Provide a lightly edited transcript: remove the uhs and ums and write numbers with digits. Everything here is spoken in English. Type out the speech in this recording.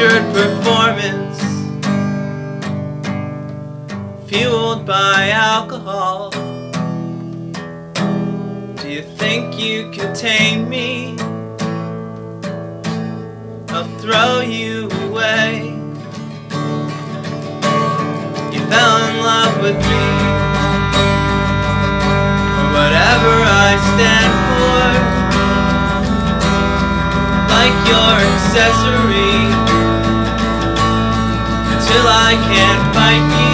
tortured performance, fueled by alcohol. Do you think you can tame me? I'll throw you away. You fell in love with me, or whatever I stand for, like your accessory, until I can't fight you.